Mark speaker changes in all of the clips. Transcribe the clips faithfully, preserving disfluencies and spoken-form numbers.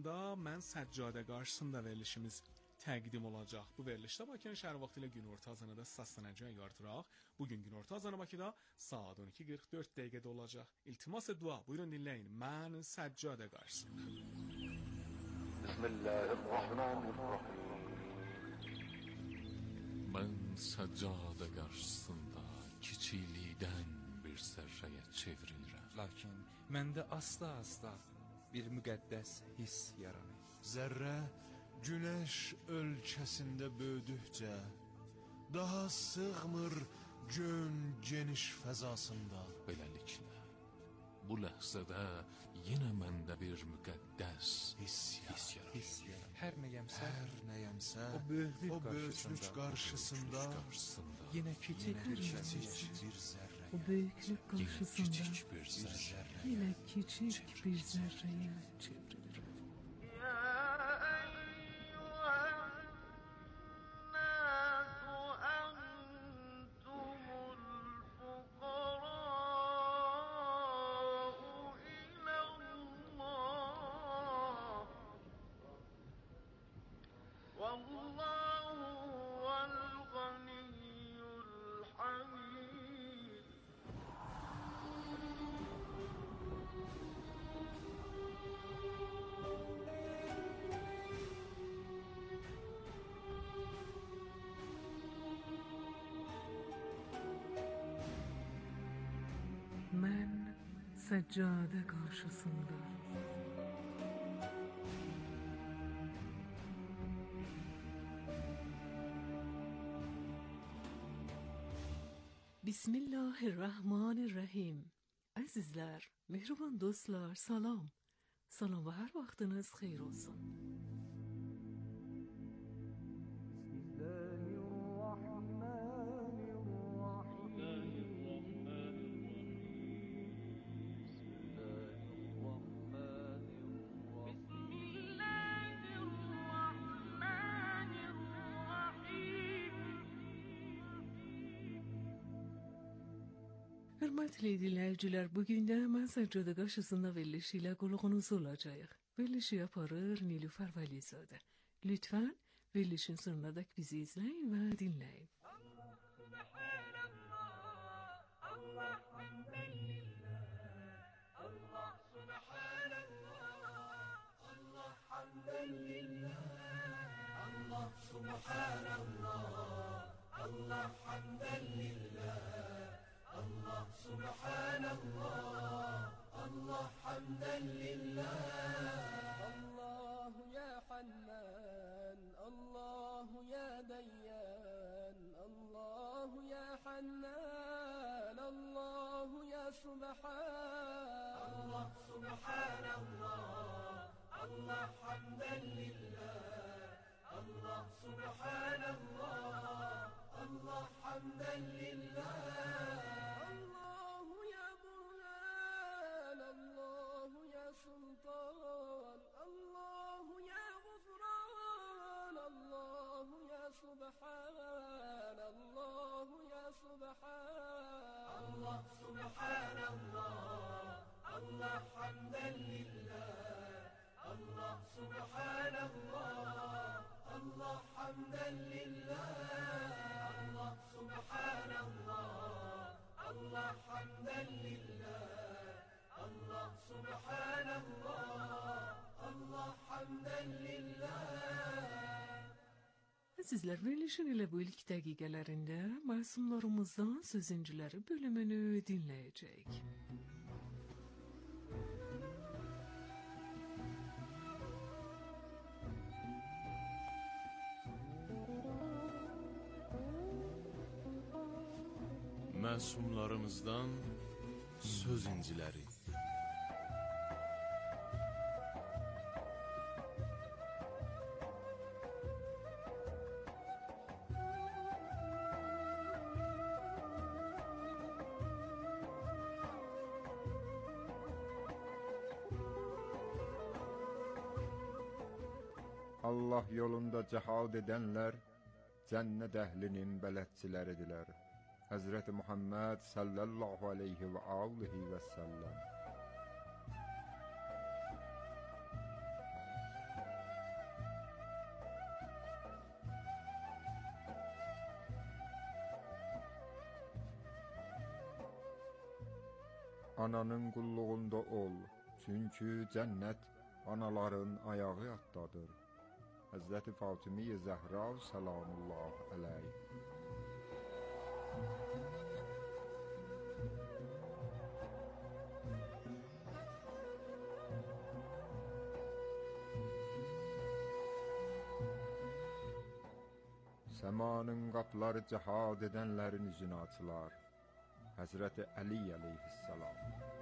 Speaker 1: sonunda mən Səccadə qarşısında verilişimiz təqdim olacaq. Bu verilişdə Bakının şəhər vaxtı ilə günorta azanında səslənəcək artıraq. Bugün günorta azanı Bakıda saat on iki qırx dörd dəqiqədə olacaq. İltimas-ı dua, buyurun dinləyin. Mən Səccadə qarşısında.
Speaker 2: Bismillahirrahmanirrahim.
Speaker 3: Mən Səccadə qarşısında kiçiklikdən bir zərrəyə çevrilirəm.
Speaker 4: Lakin məndə asta-asta bir müqəddəs hiss yaranır.
Speaker 5: Zərrə günəş ölkəsində böyüdükcə daha sığmır gön geniş fəzasında.
Speaker 3: Beləliklə, bu ləhzədə yenə məndə bir müqəddəs
Speaker 5: hiss yaranır.
Speaker 4: Hiss yaranır. Hər nəyəmsə,
Speaker 5: Hər nəyəmsə
Speaker 4: o böyüklük
Speaker 5: o böyüklük
Speaker 4: qarşısında,
Speaker 5: qarşısında
Speaker 4: yenə kiçik bir
Speaker 5: kiçik
Speaker 4: zərrə.
Speaker 5: bir zərrə.
Speaker 6: O büyüklük
Speaker 3: yenə
Speaker 6: karşısında
Speaker 3: kiçik bir zərrə.
Speaker 6: yine küçük bir zerreye çevrilir. Ben Seccade karşısında Bismillahirrahmanirrahim. Əzizlər, mehriban dostlar, salam. Salam və hər vaxtınız xeyir olsun. Hörmətli dinləyicilər, bugün də mən Səccade qarşısında verilişi ilə qulağınız olacağıq. Verilişi yaparır Nilüfer Vəlizadə. Lütfən verilişin sonuna dək bizi izləyin və dinləyin.
Speaker 7: Allah subhanallah, Allah hamdan lillah, Allah subhanallah, Allah hamdan lillah, Allah subhanallah, Allah hamdan lillah. Allah subhanallah, Allah hamdan lillah. Allah ya Hannan, Allah ya Dayyan, Allah ya Hannan, Allah ya Subhan. Allah subhanallah, Allah hamdan lillah. Allah subhanallah, Allah hamdan lillah. Allah ya Burhan, Allah ya Sultan, Allah ya Ghufran, Allah ya Subhan, Allah ya Subhan. Allah subhanallah, Allah hamdan lillah. Allah subhanallah, Allah hamdan lillah. Allah subhanallah, Allah hamdan lillah. Allah subhanallah, Allah hamdan lillah.
Speaker 6: Əzizlər, verilişin ilə bu ilk dəqiqələrində məsumlarımızdan sözüncüləri bölümünü dinləyəcəyik.
Speaker 5: Məsumlarımızdan söz inciləri.
Speaker 8: Allah yolunda cihad edenler cennet əhlinin bələdçiləridirlər. Hazreti Muhammed sallallahu aleyhi ve aleyhi ve sellem. ananın qulluğunda ol. Çünki cənnət anaların ayağı altdadır. Həzrəti Fatimə Zəhra salamullah əleyh. Səmanın qapıları cihad edənlərin üzünü açılar. Həzrəti Əli əleyhissalam.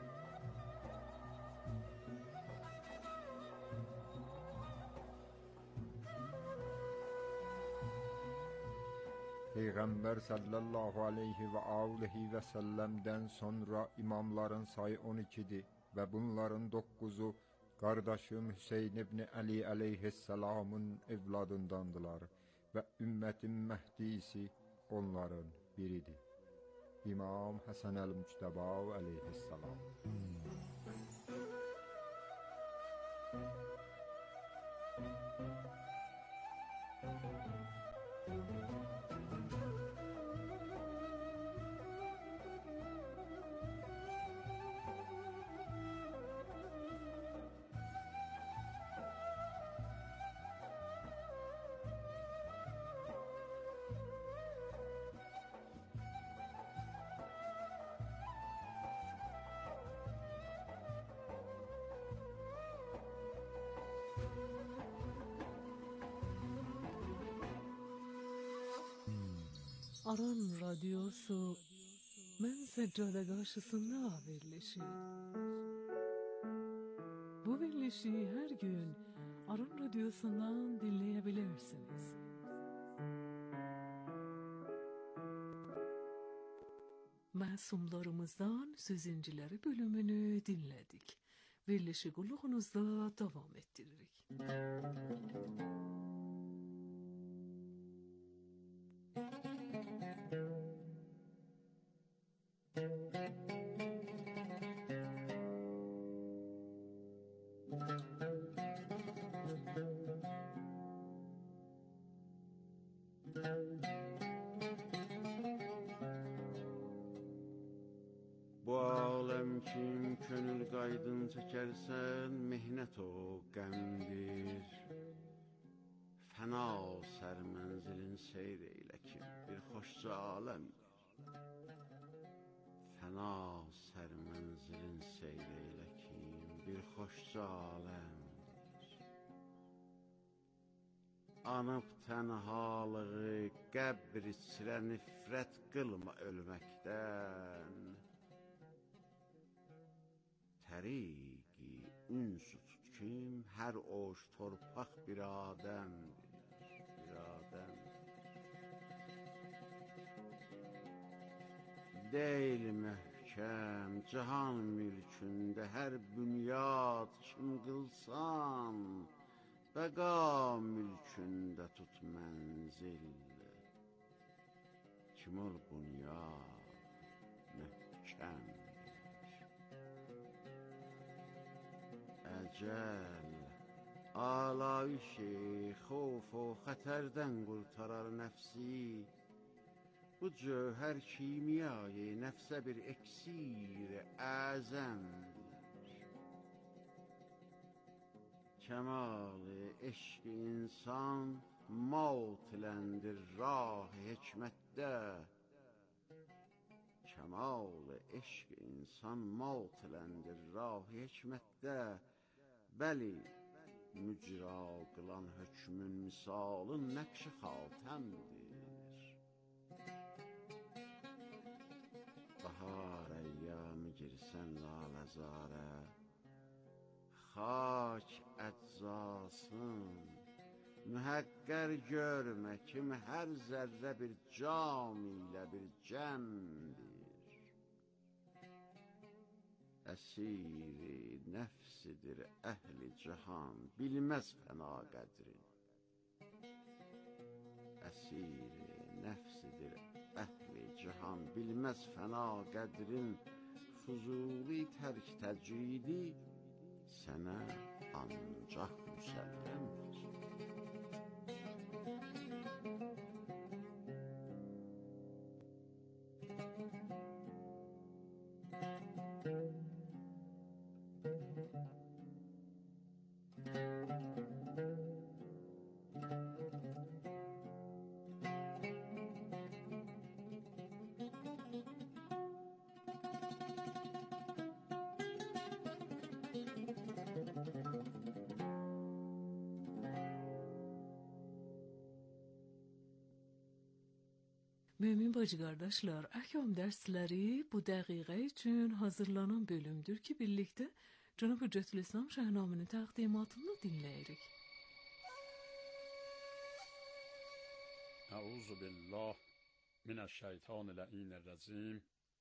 Speaker 8: Peyğəmbər sallallahu aleyhi və aleyhi və səlləmdən sonra imamların sayı on ikidir və bunların dokkuzu qardaşım Hüseyn ibn Əli əleyhissalamın evladındandılar və ümmətin məhdisi onların biridir. İmam Həsən əl-Müctəba əleyhissalam.
Speaker 6: Aran radyosu mən səccada qarşısında verilişi. Bu verilişi hər gün Aran radyosundan dinləyebilirsiniz. Məsumlarımızdan Sözüncüləri bölümünü dinlədik. Verilişi qulluğunuzda davam ettiririk.
Speaker 9: Bu aləm kim könül qaydın çəkərsən, mihnət o qəmdir. Fəna sərmənzilin seyr eylə kim, bir xoşca aləmdir. Fəna sərmənzilin seyr eylə kim, bir xoşca aləmdir. Anıb tənhalığı, qəbr içrə nifrət qılma ölməkdən. Təriqi ünsü tut kim, hər oş torpaq bir adəmdir, bir adəmdir. Deyil möhkəm, cihan mülkündə hər bünyad kim qılsan, bəqa mülkündə tut mənzil, kim ol bünyad möhkəm. Əcəl, alayişi, xof o xətərdən qurtarar nəfsi. Bu cövhər kimyayı nəfsə bir eksir əzəmdir. Kəmal-i eşq insan mautiləndir rah-ı hikmətdə. Kəmal-i eşq insan mautiləndir rah-ı hikmətdə. Bəli, mücra qılan hökmün misalın nəqş-i xatəmdir. Bahar əyyamı girsən laləzarə, xak əczasın, mühəqqər görmə kim hər zərrə bir cam ilə bir cəmdir. Əsiri nəfsidir əhli cihan, bilməz fəna qədrin. Əsiri nəfsidir əhli cihan, bilməz fəna qədrin. Fuzuli tərk təcridi sənə ancaq müsəlləmdir.
Speaker 6: Mümin bacı qardaşlar, əhkam dərsləri bu dəqiqə üçün hazırlanan bölümdür ki, birlikdə Cənab Hüccətül İslam Şəhnaminin təqdimatını dinləyirik.
Speaker 10: Əuzu billah minəşşeytanirracim.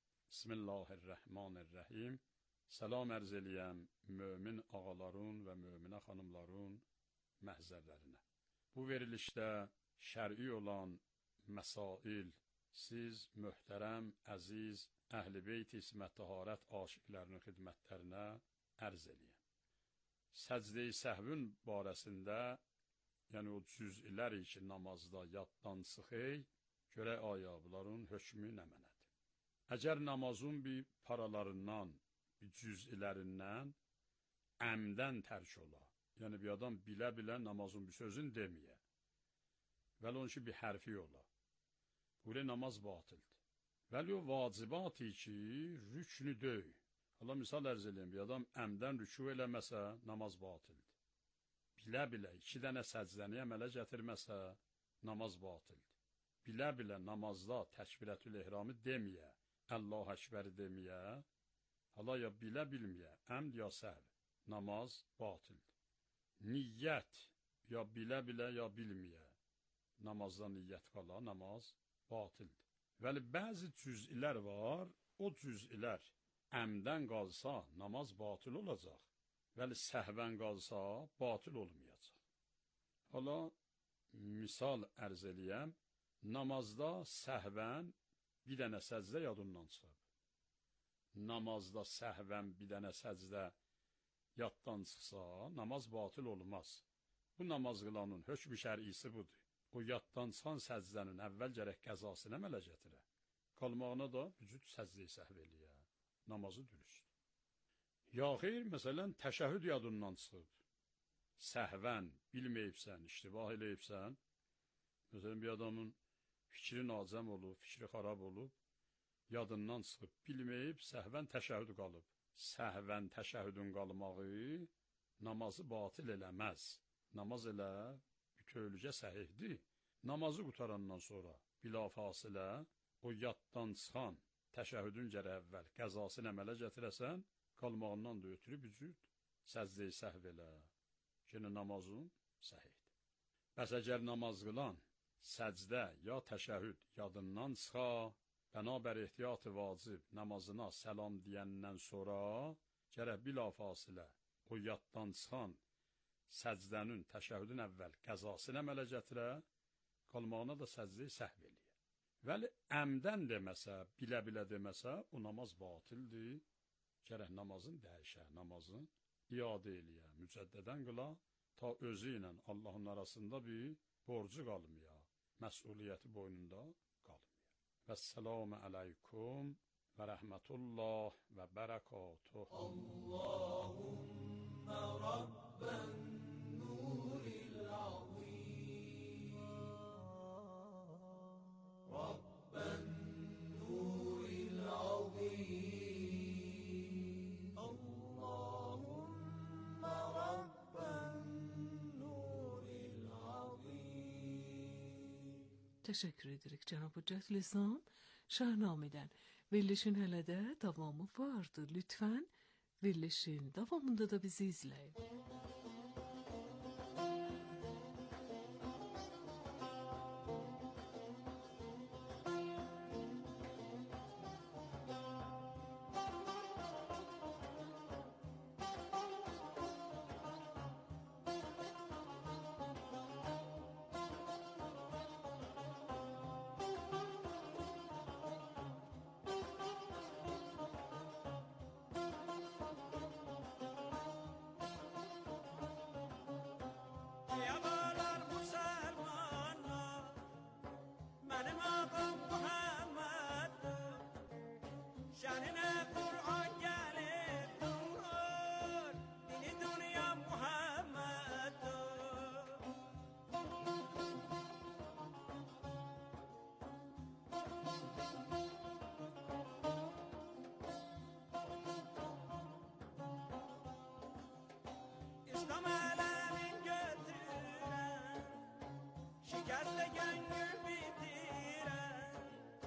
Speaker 10: Bismillahirrahmanirrahim. Salam ərz eləyəm mömin ağaların və möminə xanımların məhzərlərinə. Bu verilişdə şər'i olan məsail siz möhtərəm, əziz, əhl-i beyt İsmət Təharət aşiqlərinin xidmətlərinə ərz eləyəm. Səcdə-i səhvün barəsində, yəni o cüz'lər ki namazda yaddan çıxır, görək aya bunların hökmü nə mənədir. Əgər namazın bir paralarından, bir cüz'lərindən əmdən tərk ola, yəni bir adam bilə-bilə namazın bir sözünü deməyə, vəli onun ki bir hərfi ola, böyle namaz batıldır. Vəli o vacibatı ki, rüknü döy. Allah misal ərz eləyəm, bir adam əmdən rükû eləməsə, namaz batıldır. Bilə-bilə iki dənə səcdəni əmələ gətirməsə, namaz batıldır. Bilə-bilə namazda təkbirətül ehramı deməyə, Allah Əkbəri deməyə, hala ya bilə-bilməyə, əmd ya səhv, namaz batıldır. Niyyət ya bilə-bilə ya bilməyə, namazda niyyət qala, namaz batıldır. Vəli bəzi cüz'lər var, o cüz'lər əmdən qalsa namaz batıl olacaq, vəli səhvən qalsa batıl olmayacaq. Hala misal ərz eləyəm, namazda səhvən bir dənə səcdə yadından çıxıb. Namazda səhvən bir dənə səcdə yaddan çıxsa, namaz batıl olmaz. Bu namaz qılanın hökm-i şər'isi budur. O yaddan çıxan səcdənin əvvəl gərək qəzasını əmələ gətirə. Qalmağına da vücud səcdə-i səhv eləyə. Namazı dürüst. Ya xeyr, məsələn, təşəhhüd yadından çıxıb. Səhvən, bilməyibsən, iştibah eləyibsən. Məsələn, bir adamın fikri nacəm olub, fikri xarab olub, yadından çıxıb, bilməyib, səhvən təşəhhüd qalıb. Səhvən təşəhhüdün qalmağı namazı batil eləməz. Namaz elə bütövlükə səhihdir. Namazı qutarandan sonra bilafasilə o yaddan çıxan təşəhhüdün gərək əvvəl qəzasını əmələ gətirəsən, qalmağından da ötürü vücud səcdə-i səhv elə. Yenə namazın səhihdir. Bəs əgər namaz qılan səcdə ya təşəhhüd yadından çıxa, bənabər ehtiyat-ı vacib namazına səlam deyəndən sonra gərək bilafasilə o yaddan çıxan səcdənin, təşəhhüdün əvvəl qəzasını əmələ gətirə, qalmağına da səcdə-i səhv eləyə. Vəli əmdən deməsə, bilə-bilə deməsə, o namaz batildir, gərək namazın dəyişə, namazın iadə eləyə, mücəddədən qıla, ta özü ilə Allahın arasında bir borcu qalmaya, məsuliyyəti boynunda qalmaya. Vəssalamu aleykum və rəhmətullah və bərəkatuh.
Speaker 7: Allahümme Rabben nuril azim, Rabben nuril azim, Allahümme Rabben nuril azim.
Speaker 6: Təşəkkür edirik Cənab Hüccətül İslam Şəhnamidən. Verilişin hələ də davamı vardır. Lütfən verilişin davamında da bizi izləyin.
Speaker 7: İslam ələmin götürən, şikəstə gönül bitirən,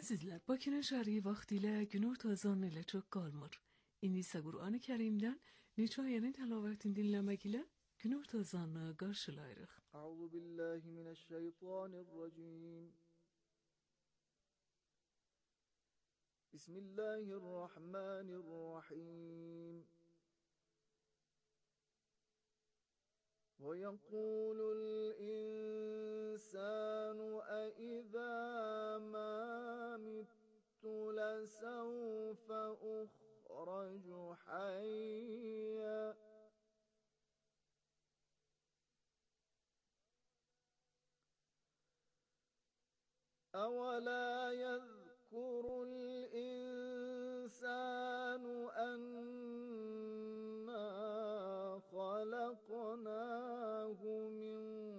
Speaker 6: Azizler, Bakı'nın şerhi vaktiyle gün ortazan ile çok kalmır. İndi ise Kur'an-ı Kerim'den neçə ayənin təlavətini dinləmək ilə gün ortazanını qarşılayırıq.
Speaker 7: أعوذ بالله من الشيطان الرجيم بسم الله الرحمن الرحيم ويقول الإنسان أإذا ما مت لسوف أخرج حيا أولا يذكر الإنسان أنا خلقناه من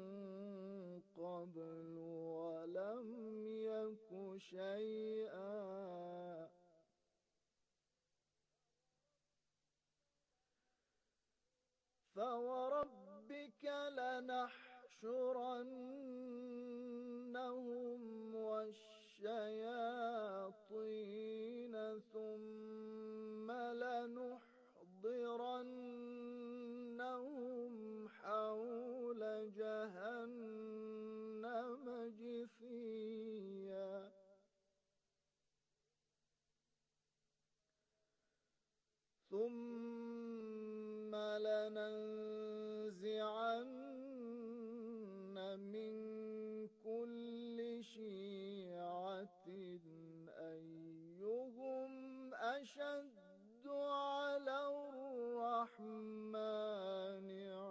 Speaker 7: قبل ولم يك شيئا فوربك لنحشرنهم والشياطين ثم لنحضرنهم حول جهنم جثيا ثم لننزعن من كل شيعة أيهم أشد على الرحمن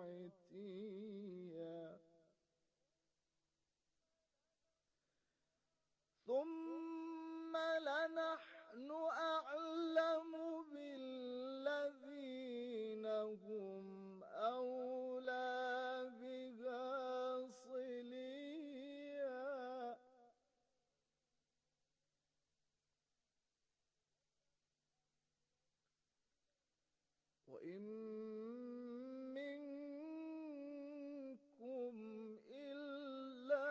Speaker 7: عتيا ثم لنحن أعلم بالذين هم أولى بها صليا وإن منكم إلا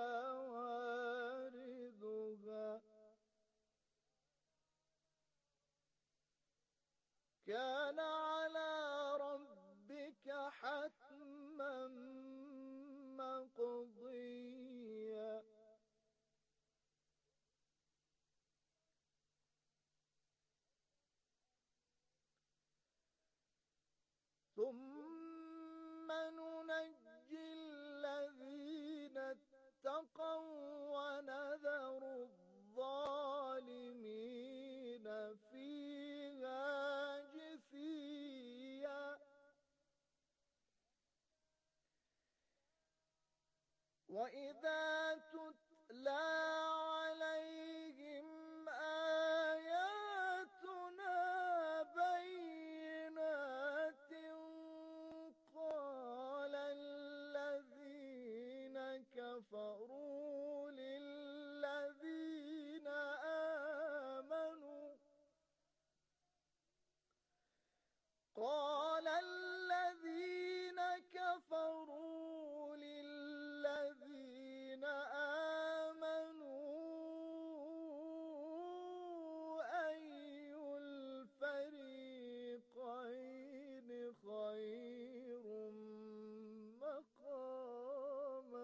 Speaker 7: واردها كان على ربك حتما مقضيا ثم ننجي الذين اتقوا ونذر الظالمين فيها جثيا وإذا تتلى عليهم آياتنا بينات قال الذين كفروا للذين آمنوا قال الذين كفروا للذين آمنوا أي الفريقين خير مقاما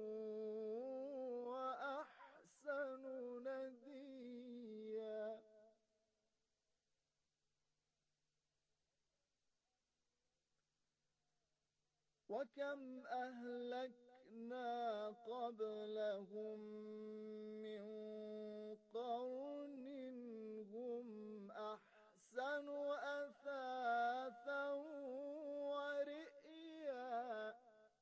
Speaker 7: وأحسن نديا وكم أهلكنا قبلهم من قرن هم أحسن أثاثا ورئيا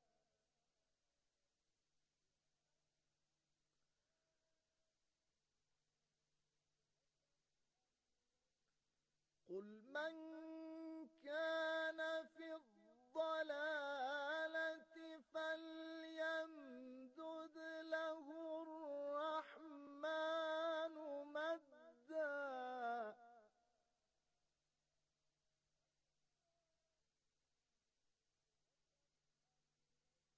Speaker 7: قل من كان في الضلالة فليمدد له الرحمن مدا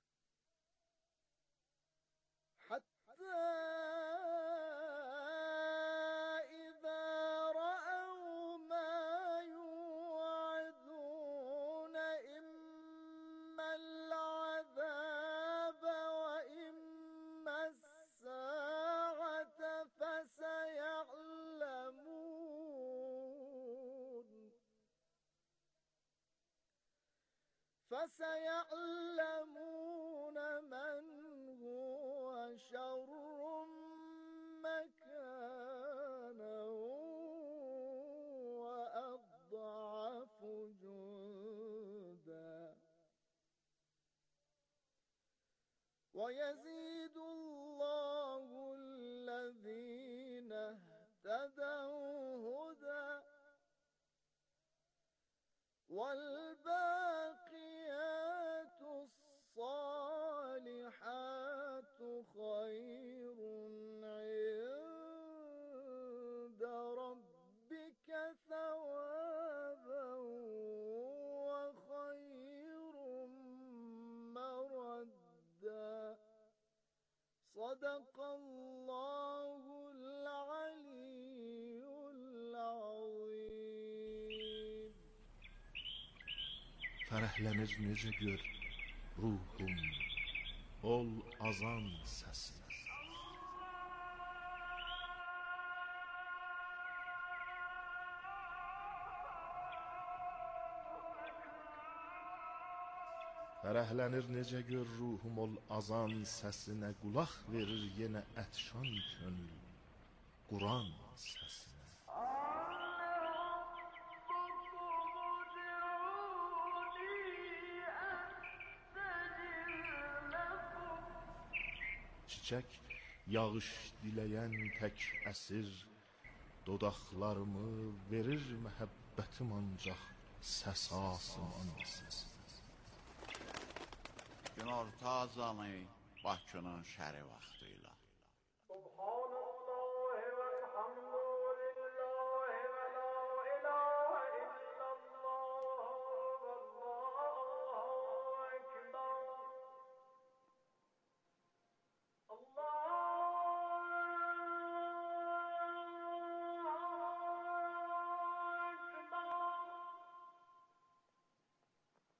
Speaker 7: حتى فسيعلمون من هو شر مكانا وأضعف جندا ويزيد الله الذين اهتدوا هدى والباقيات الصالحات خير عند ربك ثوابا وخير مردا صدق الله العلي العظيم.
Speaker 5: Fərəhlənir necə gör ruhum ol azan səsi. Fərəhlənir necə gör ruhum ol azan səsinə, qulaq verir yenə ətşan könül Quran səsinə. Çiçək yağış diləyən tək əsir, dodaqlarımı verir məhəbbətim ancaq səs asman səsinə.
Speaker 9: Günorta azanı Bakının şəri vaxtıyla.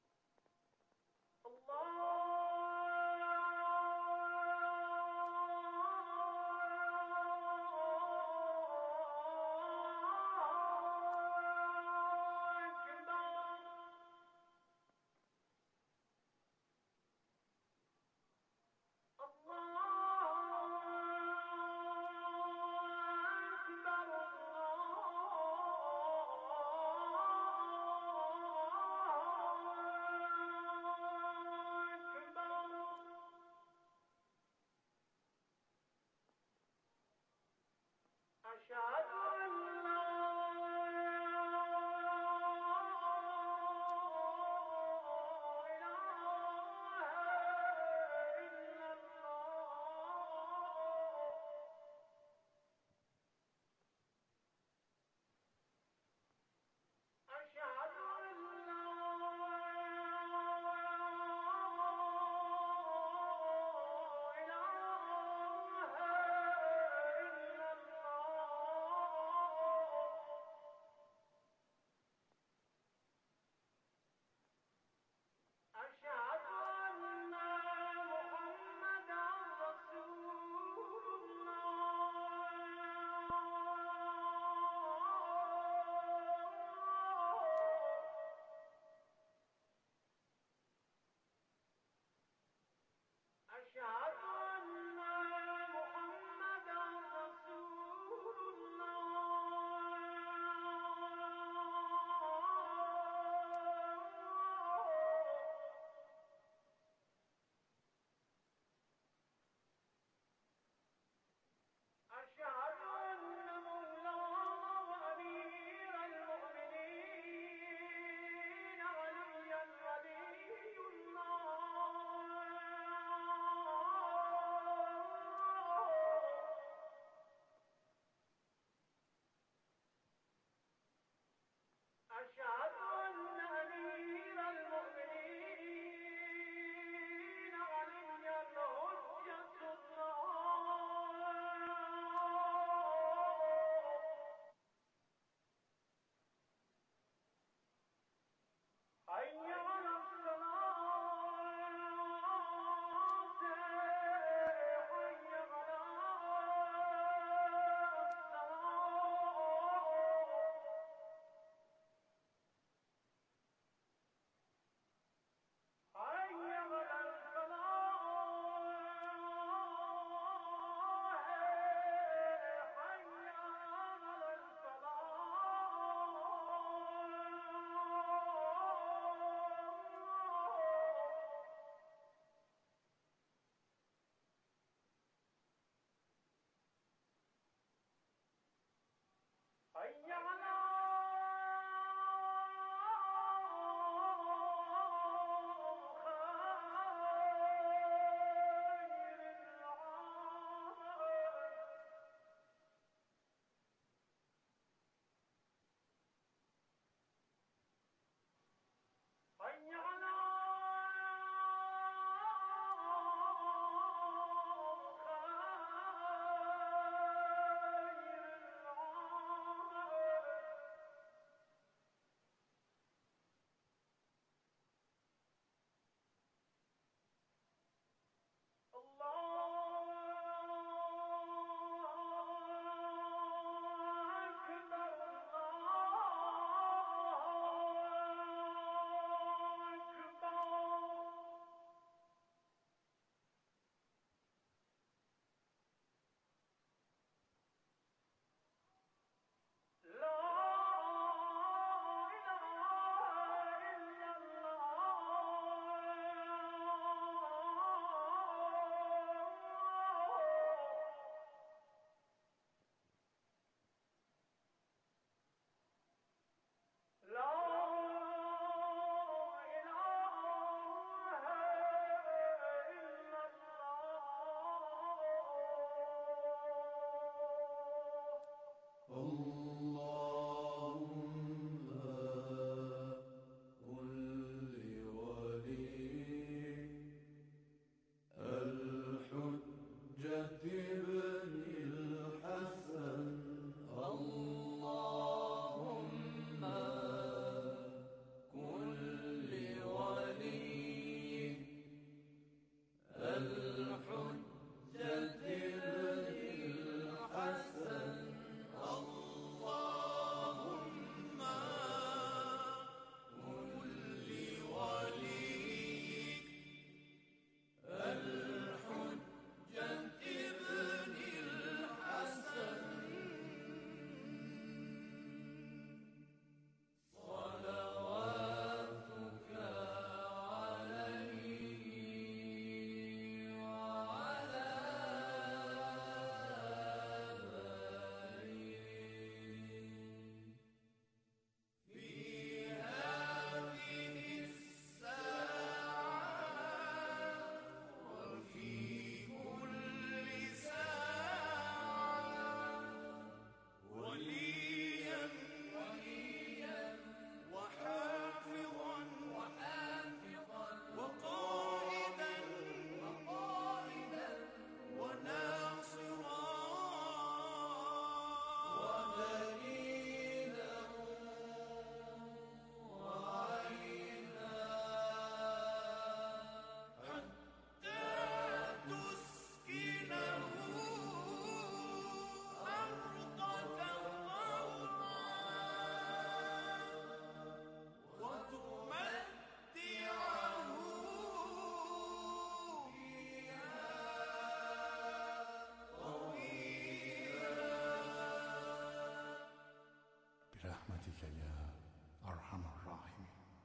Speaker 7: Allah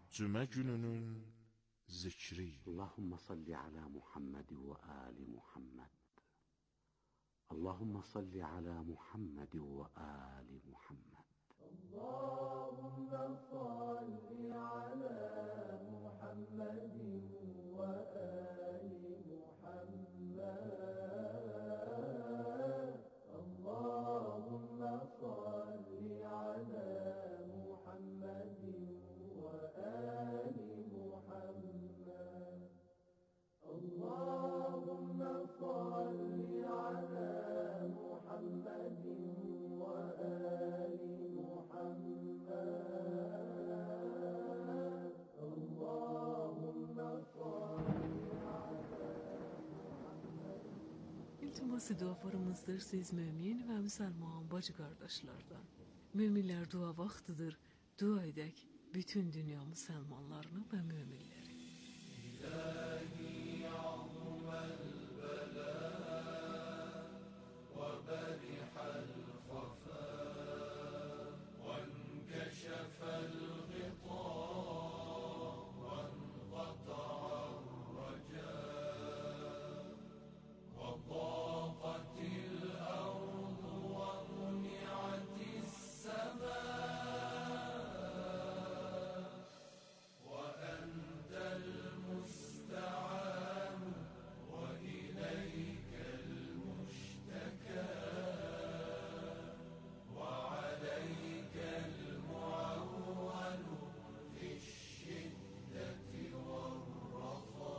Speaker 5: Cümə gününün zikri.
Speaker 9: اللهم صل على محمد وآل محمد. اللهم صل على محمد وآل محمد.
Speaker 7: اللهم صل على محمد وآل محمد. اللهم صل على محمد وآل محمد. اللهم صل على محمد وآل محمد. اللهم صل
Speaker 6: İltiması dualarımızdır siz mümin ve Müslüman bacı kardeşlerden. Müminler dua vaktidir. Dua edek bütün dünya Müslümanlarını ve müminleri. İlahi ya'mel bela ve berihal khafa ve enkeşefel gıta ve enqata'ar raca ve daqatil ardu ve muni'atis sema ve entel musta'an ve ileykel müşteka ve aleykel muavvalu fi'ş-şiddeti ve'r-raha.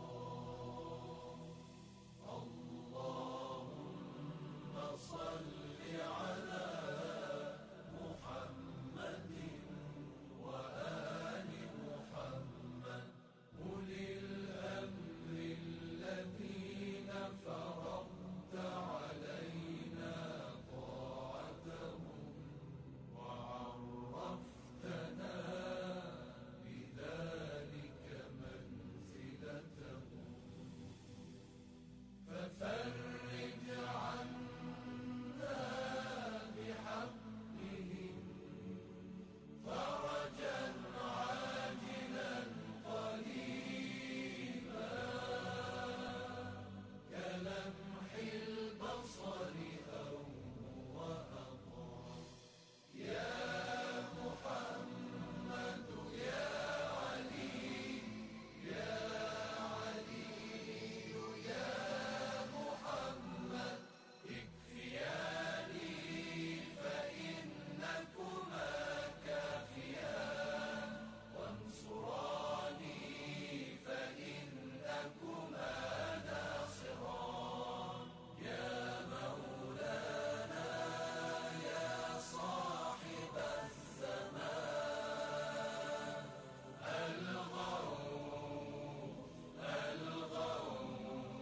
Speaker 6: Allahümme salli ala Muhammedin ve ali Muhammed ulil emrillezine feragte aleyna ta'atehum ve arraftena bidâlike menziletehum. ففرج عنا بحقهم فرجا عاجلا قريبا كلمح البصر أو وأقرب. يا محمد يا علي يا علي يا محمد اكفياني فإنكما كافيان وانصراني فإنكما ناصران. يا مولانا يا صاحب الزمان الغوث الغوث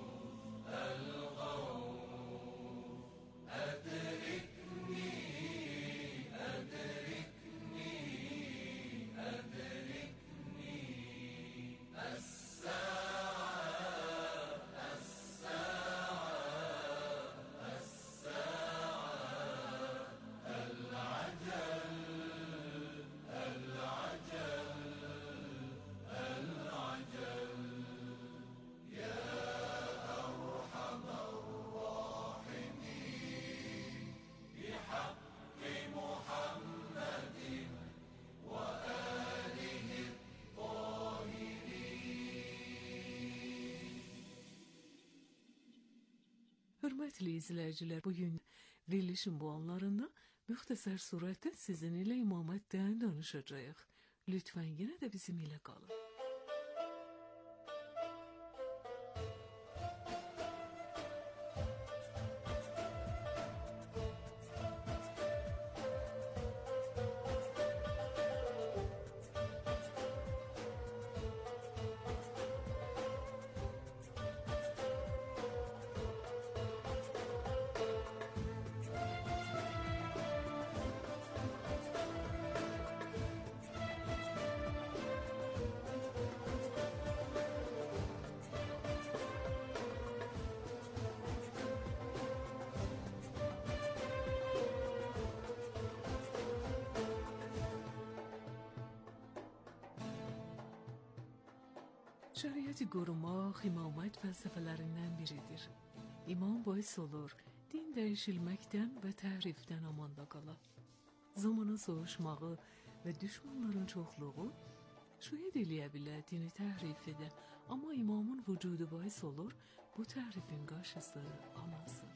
Speaker 6: الغوث أدركني أدركني أدركني الساعة الساعة الساعة العجل العجل العجل. يا أرحم الراحمين بحق محمد وآله الطاهرين. Hürmetli izleyiciler, bugün verilişin bu anlarında müxtəsər surətdə sizin ilə imamətdən danışacağıq. Lütfen yine de bizim ile kalın. Şəriəti qorumaq imamət fəlsəfələrindən biridir. İmam bois olur, din dəyişilməkdən və təhrifdən amanda qala. Zamanın soğuşmağı və düşmanların çoxluğu şühed eləyə bilər, dini təhrif edə. Amma imamın vücudu bois olur, bu təhrifin qarşısı alması.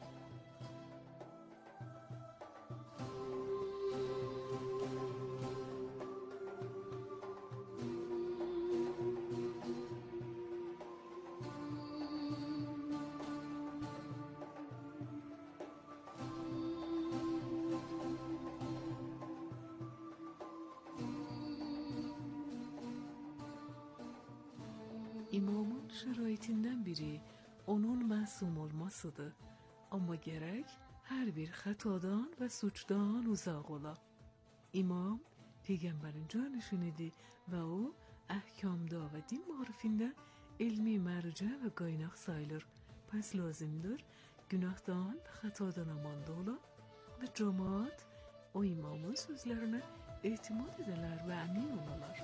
Speaker 6: İmamın şəraitindən biri onun məsum olmasıdır. Amma gərək hər bir xətadan və suçdan uzaq ola. İmam Peyğəmbərin canişinidir və o əhkamda və din marifində elmi mərcə və qaynaq sayılır. Pəs lazımdır günahdan və xətadan amanda ola və cəmaət o imamın sözlərinə etimad edələr və əmin olalar.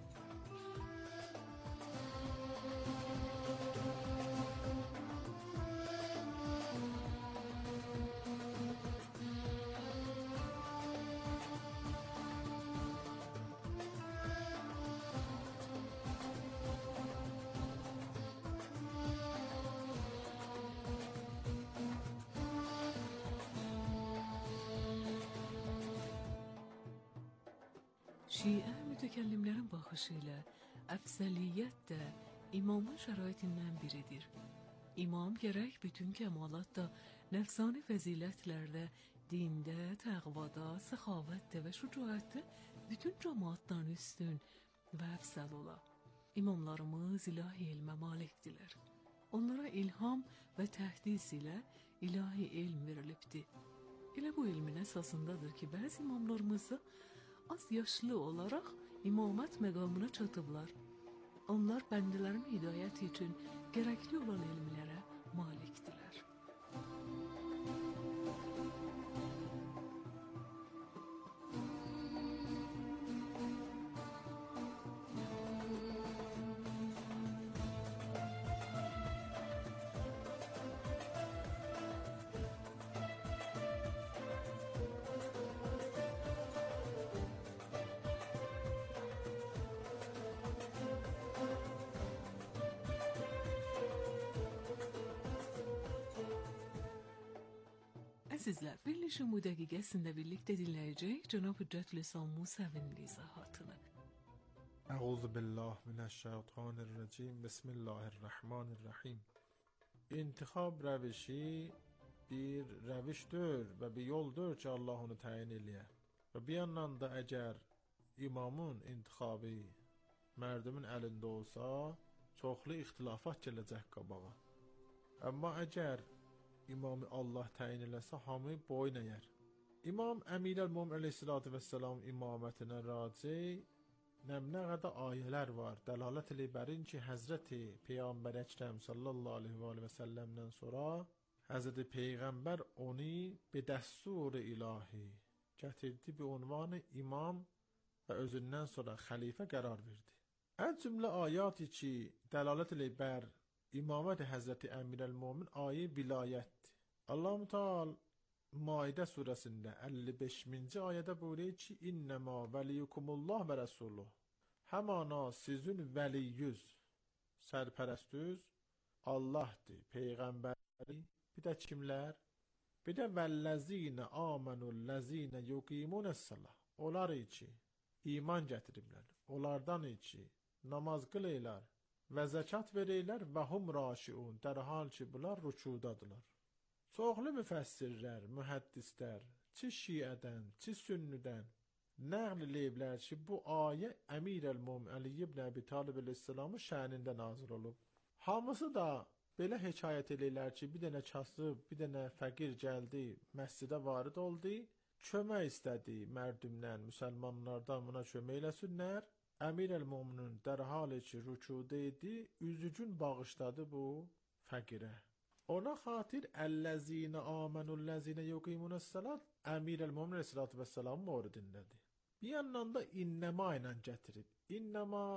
Speaker 6: Şiə mütəkəllimlərin baxışı ilə əfzəliyyət də imamın şəraitindən biridir. İmam gərək bütün kəmalatda, nəfsani fəzilətlərdə, dində, təqvada, səxavətdə və şücaətdə bütün cəmaatdan üstün və əfzəl ola. İmamlarımız ilahi elmə malikdirlər. Onlara ilham və təhdis ilə ilahi elm verilibdir. Elə bu elmin əsasındadır ki, bəzi imamlarımızda az yaşlı olaraq imamət məqamına çatıblar. Onlar bəndələrin hidayəti üçün gərəkli olan elmlərə malikdirlər. Əzizlər, verilişin bu dəqiqəsində birlikdə dinləyəcək Cənab Hüccət Lisan Musəvin izahatını.
Speaker 5: Əuzu billah minəşşeytanirracim. Bismillahirrahmanirrahim. İntikhab rəvişi bir rəvişdir və bir yoldur ki, Allah onu təyin eləyər. Və bir yandan da əgər imamın intikhabı mərdumun əlində olsa, çoxlu ixtilafat gələcək qabağa. Amma əgər İmamı Allah təyin eləsə, hamı boyun əyər. İmam Əmirəl-Mömin əleyhissalatu vesselam imamətinə raci nəmnə qədər ayələr var. Dəlalət elə bərin ki, Həzrəti Peyğəmbər Əkrəm sallallahu aleyhi və səlləmdən sonra Həzrəti Peyğəmbər onu bir dəstur ilahi gətirdi, bir unvanı imam və özündən sonra xəlifə qərar verdi. Ən cümlə ayəti ki, dəlalət elə bər İmamət Həzrəti Əmirəl-Mömin ayə vilayətdir. Allah-u Teala Maidə surəsində əlli beşinci ayədə buyurur ki, İnnəmə vəliyukumullah və rəsuluh. Həmana sizin vəliyyüz, sərpərəstüz Allahdır, Peyğəmbəri, bir də kimlər? Bir də vəlləzinə amenullezine yuqimunəs-salah. Onlar ki, iman gətiriblər, onlardan ki, namaz qılırlar və zəkat verirlər və hum raşiun, dərhal ki, bunlar rükudadılar. Çoxlu müfəssirlər, mühəddislər, çi şiədən, çi sünnüdən nəql eləyiblər ki, bu ayə Əmirəl-Mömin Əli ibn Əbi Talib əleyhissalamın şənində nazil olub. Hamısı da belə hekayət eləyirlər ki, bir dənə kasıb, bir dənə fəqir gəldi, məscidə varid oldu, kömək istədi mərdümdən, müsəlmanlardan buna kömək eləsinlər. Əmirəl-Möminin dərhal ki, rükuda idi, üzücün bağışladı bu fəqirə. Ona xatir əlləzinə amenullezine yuqimunəs-salat Əmirəl-Mömin əleyhissalatu vesselam mövridindədir. Bir yandan da innəma ilə gətirib. İnnəma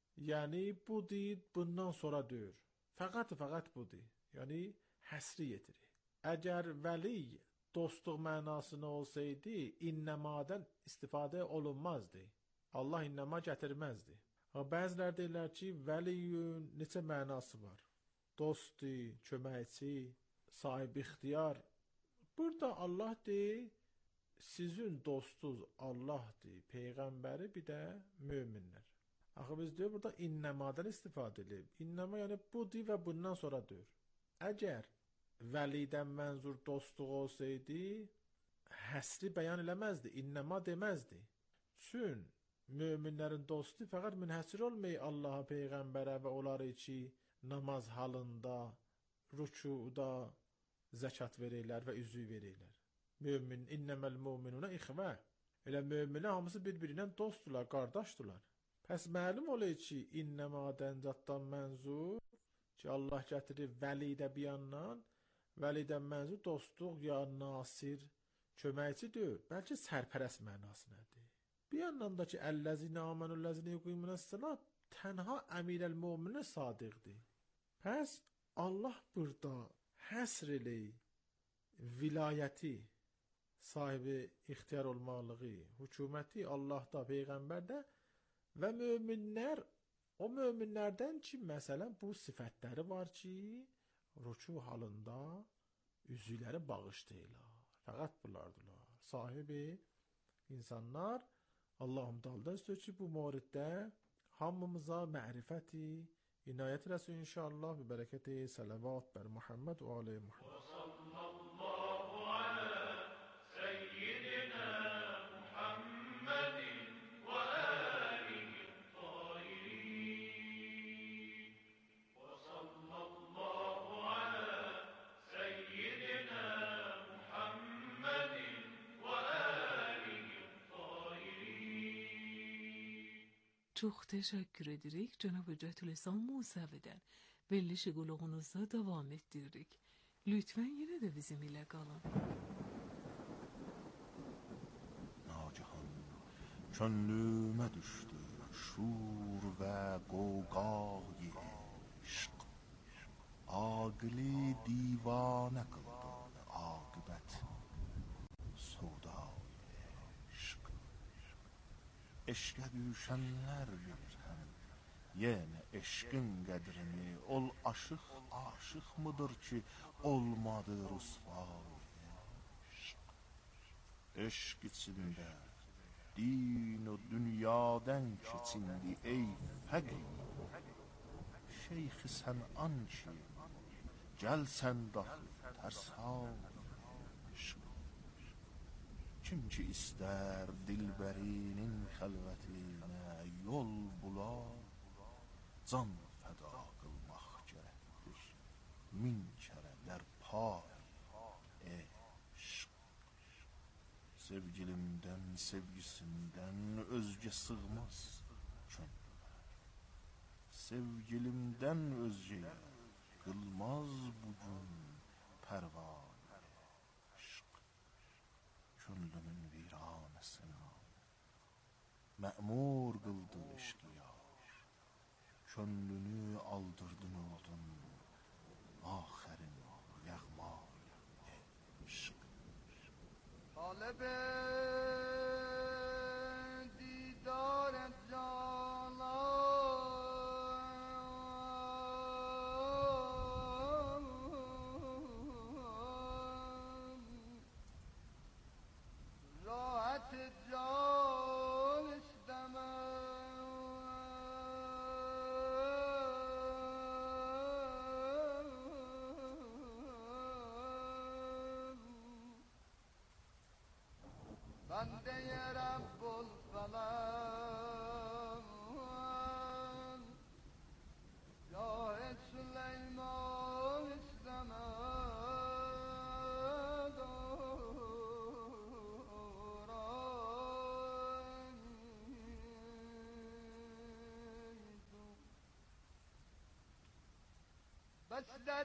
Speaker 5: Yani bu deyil, bundan sonra deyir. Fəqat fəqat budur. Yani həsri yetirir. Əgər vəli dostluq mənasını olsaydı, innəmadan istifadə olunmazdı. Allah innəma gətirməzdi. Bəziləri deyirlər ki, vəliyün neçə mənası var? Dostu, köməkçi, sahib ixtiyar. Burada Allah deyir, sizin dostunuz Allahdır, Peyğəmbəri, bir də möminlər. Axı biz deyir, burada innəmadan istifadə edib. İnnəma yəni budur və bundan sonra deyir. Əgər vəlidən mənzur dostluq olsaydı, həsri bəyan eləməzdi, innəma deməzdi. Çün möminlərin dostu fəqət münhəsir olmayı Allaha, Peyğəmbərə və onları ki, namaz halında, rükuda zəkat verirlər və üzü verirlər. Mömin, innəməl müminuna ixvə. Elə möminə hamısı bir-birinə dostdular, qardaşdılar. Pəs məlum olur ki, innəmadən zətdən mənzur ki, Allah gətirir vəlidə bir yandan, vəlidən mənzur dostluq ya nasir, köməkçi deyil, bəlkə sərpərəst mənasındadır. Bir yandan da ki, əlləzinə amənuləzinə yuqimunəs-səlat tənha əmirəl-müminə sadiqdir. Pəs Allah burada həsr eləyir vilayəti, sahibi ixtiyar olmalığı, hökuməti Allahda, Peyğəmbərdə və möminlər, o möminlərdən ki, məsələn, bu sifətləri var ki, rüku halında üzüləri bağışlayırlar. Fəqət bunlardılar. Sahibi insanlar, Allahım dalda istiyor ki, bu moriddə hamımıza mərifəti, inayət rəsul inşallah, və bərəkəti, salavat bər Muhammed və aleyh Muhammed.
Speaker 6: Çox təşəkkür edirik Cənab Hüccətülislam Musəvidən. Verilişi qulağınızda davam etdiririk. Lütfən yenə də bizim ilə qalın.
Speaker 11: Nagihan könlümə düşdü şur və qoqay eşq. Aqili divanə qıldı aqibət sovday eşq. Eşqə düşənlər bilir həm yenə eşqin qədrini. Ol aşıq aşıq mıdır ki, olmadı rüsvay eşq. Eşq içində din o dünyadan keçindi ey fəqih. Şeyx-i Sən'an ki, gəl sən daxil tərsay eşq. Kim ki istər dilbərinin xəlvətinə yol bular, can fəda qılmaq gərəkdir min kərə dər pay eşq. Sevgilimdən, sevgisindən özgə sığmaz könlümə. Sevgilimdən özgəyə qılmaz bugün pərvay eşq. Könlümün viranəsini mə'mur qıldı eşqiyar. Könlünü aldırdın oldun axərin yağmay eşq.
Speaker 7: طالب دیدار جانان راحت جان استمر بنده رب الفلک یا سلیمان استمد بس در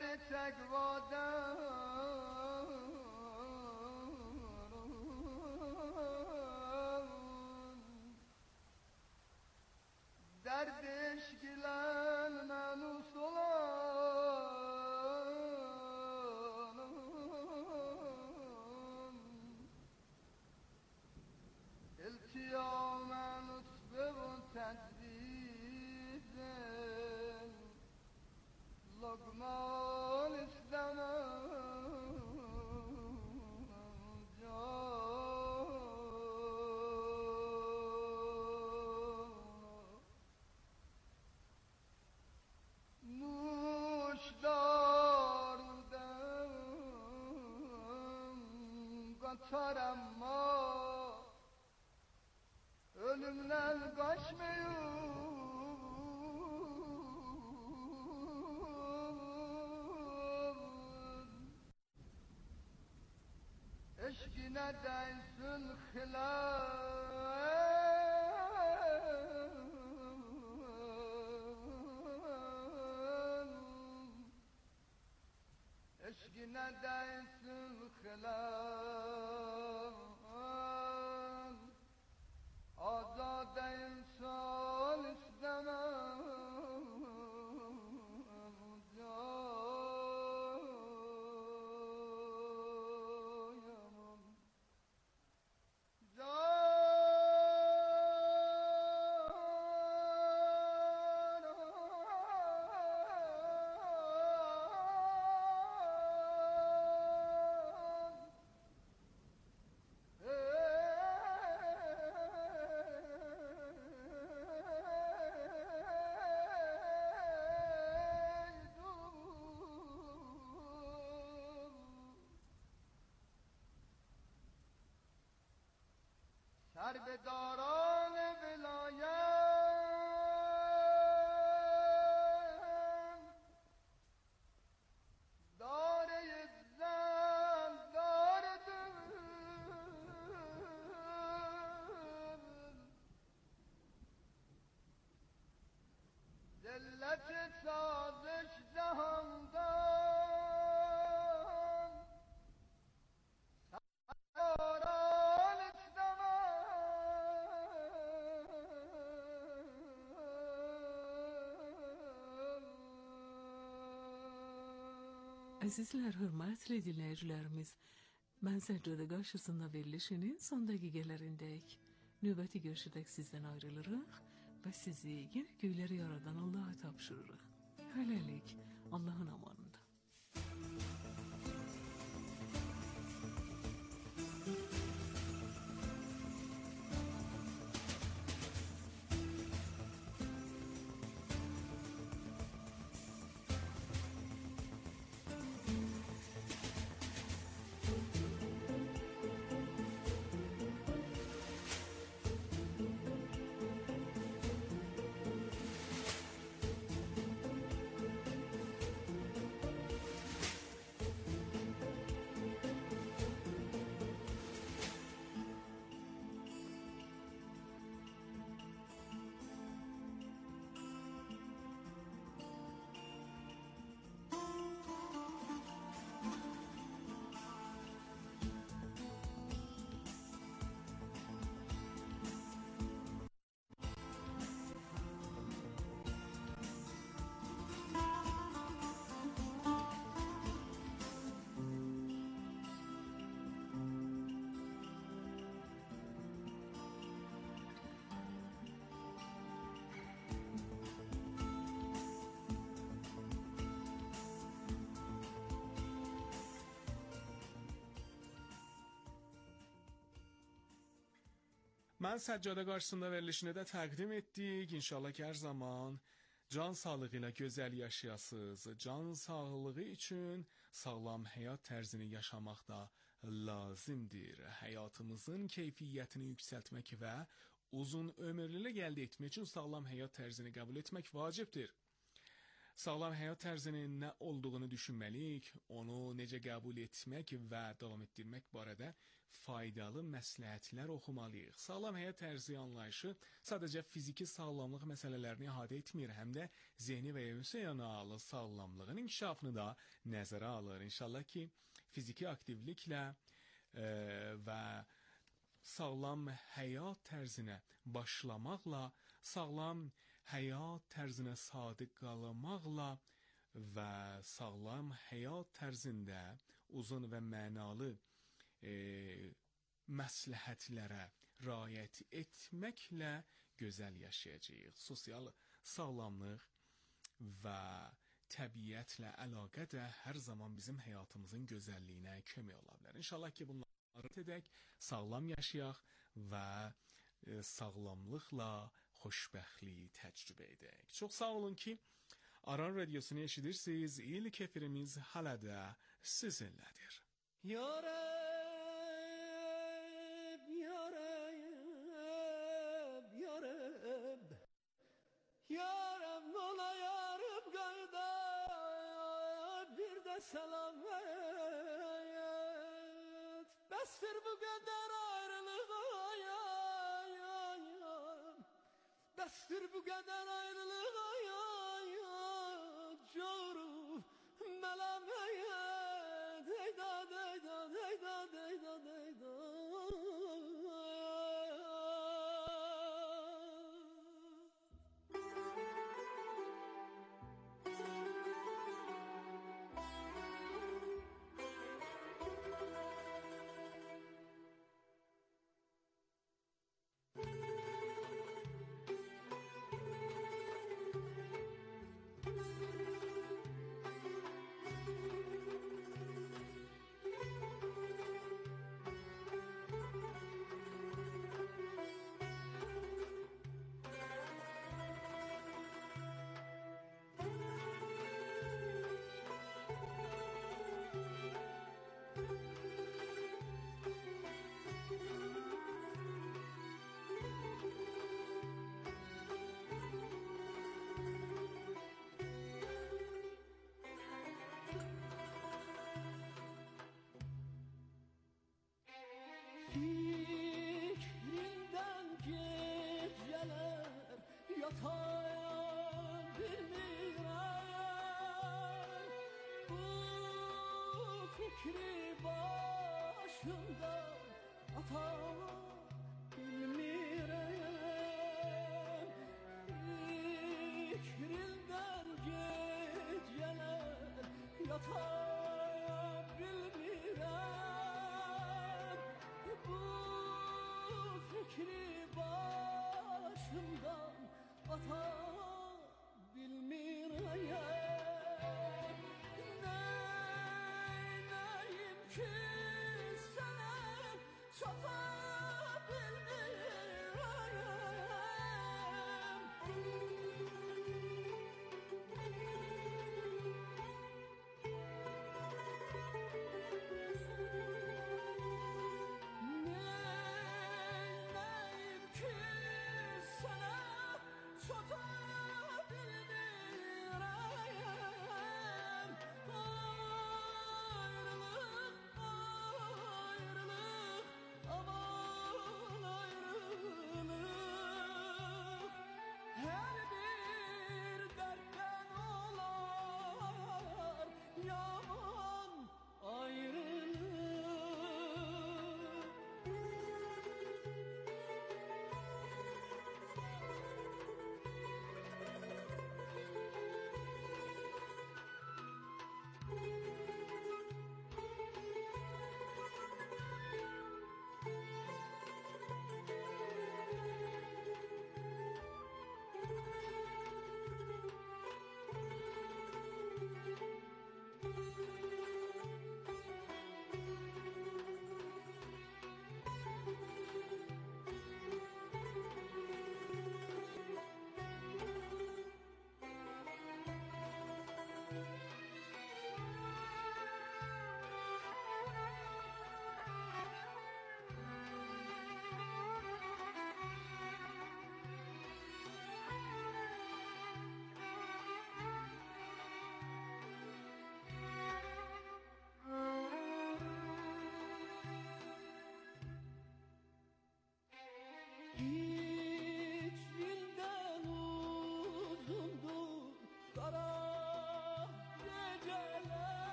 Speaker 7: تقوادم درد عشق سیام لطفه و تدریس لقمان استمام جا نوش دارودم قطر اما ölümden kaçmıyor eşkine değsin hilal eşkine değsin hilal azad insan istemem سر به داران ولایت داره زن داره دل ذلت سازش جهاندان سراران
Speaker 6: Əzizlər, hörmətli dinləyicilərimiz, mən Səccada qarşısında verilişinin son dəqiqələrindəyik. Növbəti görüşədək sizdən ayrılırıq və sizi yenə göyləri yaradan Allaha tapşırırıq. Hələlik, Allahın amanında.
Speaker 1: Mən Səccada qarşısında verilişini də təqdim etdik. İnşallah ki, hər zaman can sağlığı ilə gözəl yaşayasınız. Can sağlığı üçün sağlam həyat tərzini yaşamaq da lazımdır. Həyatımızın keyfiyyətini yüksəltmək və uzun ömürlülük əldə etmək üçün sağlam həyat tərzini qəbul etmək vacibdir. Sağlam həyat tərzinin nə olduğunu düşünməliyik, onu necə qəbul etmək və davam etdirmək barədə faydalı məsləhətlər oxumalıyıq. Sağlam həyat tərzi anlayışı sadəcə fiziki sağlamlıq məsələlərini ifadə etmir, həm də zehni və emosional sağlamlığın inkişafını da nəzərə alır. İnşallah ki, fiziki aktivliklə e, və sağlam həyat tərzinə başlamaqla, sağlam həyat tərzinə sadiq qalmaqla və sağlam həyat tərzində uzun və mənalı e, məsləhətlərə riayət etməklə gözəl yaşayacağıq. Sosial sağlamlıq və təbiətlə əlaqə də hər zaman bizim həyatımızın gözəlliyinə kömək ola bilər. İnşallah ki, bunları edək, sağlam yaşayaq və e, sağlamlıqla xoşbəxtliyi təcrübə edək. Çox sağ olun ki, Aran Radiosunu eşidirsiniz. İlk efirimiz hələ də sizinlədir.
Speaker 12: Yarab, yarab, yarab, yarab, mola yarab qayda, bir də salam et. Bəsdir bu qədər ayrılıq, ay, ay, ay, ay. Bəsdir bu qədər ayrılıq, ay, ay, ay. Coru, məlaməyət, eyda, deyda, deyda, deyda, deyda. Fikrinden geceler yatağım bilmirəm. Bu fikri başımdan atam bilmirəm. Fikrinden geceler yatağım bilmirəm. Bu fikri başımdan ata bilmirəm. Neynəyim ki sənə çata bilmirəm.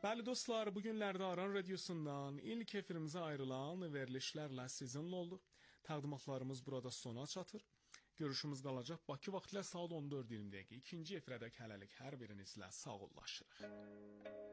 Speaker 1: Bəli dostlar, bu günlərdə Aran Radiosundan ilk efirimizə ayrılan verilişlərlə sizinlə olduq. Təqdimatlarımız burada sona çatır. Görüşümüz qalacaq Bakı vaxtilə saat on dörd iyirmi dəqiqə. İkinci efirədək hələlik hər birinizlə sağollaşırıq.